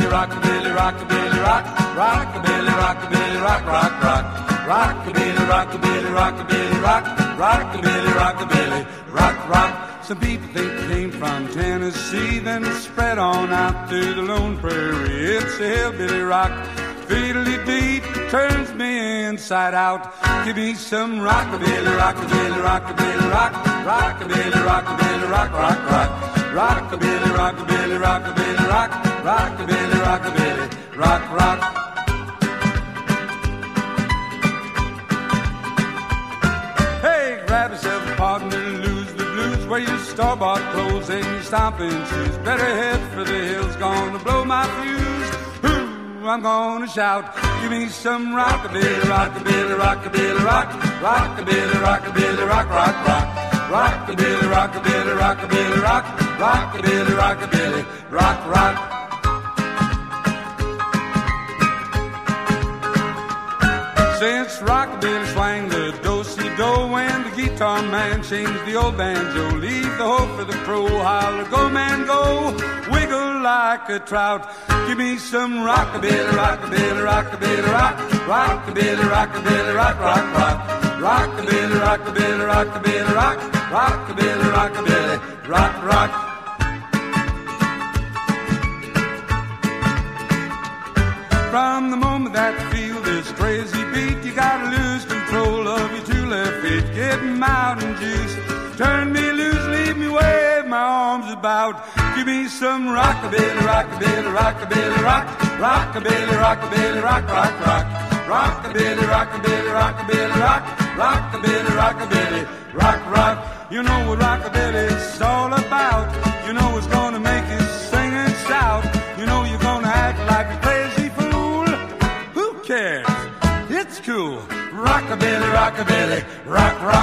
rockabilly, rockabilly, rock, rockabilly, rockabilly, rock, rock, rock, rockabilly, rockabilly, rockabilly, rock, rockabilly, rockabilly, rock, rock. Some people think they came from Tennessee, then spread on out to the Lone Prairie. It's a hillbilly rock, fiddly-dee, turns me inside out. Give me some rockabilly, rockabilly, rockabilly, rock, rockabilly, rockabilly, rock, rock, rock, rockabilly, rockabilly, rockabilly, rock, rockabilly, rockabilly, rock, rock. Hey, grab yourself a partner, lose the blues, wear your store-bought clothes and your stomping shoes. Better head for the hills, gonna blow my fuse. I'm gonna shout, give me some rockabilly, rockabilly, rockabilly, rock, rockabilly, rockabilly, rock, rock, rock, rockabilly, rockabilly, rockabilly, rock, rockabilly, rockabilly, rock, rock. Since rockabilly swang the do-si-do, when the guitar man changed the old banjo, leave the hoe for the pro, holler, go man go, wiggle like a trout. Give me some rockabilly, rockabilly, rockabilly, rock, rockabilly, rockabilly, rock, rock, rock, rockabilly, rockabilly, rockabilly, rock, rockabilly, rockabilly, rock, rock. From the moment that you feel this crazy beat, you gotta lose control of your two left feet. Get 'em out and juice, turn me loose, leave me wave my arms about. Give me some rockabilly, rockabilly, rockabilly, rock, rockabilly, rockabilly, rock, rock, rock, rockabilly, rockabilly, rockabilly, rock, rockabilly, rockabilly, rock, rock. You know what rockabilly's all about. You know it's gonna make you sing and shout. You know you're gonna act like a crazy fool. Who cares? It's cool. Rockabilly, rockabilly, rock, rock.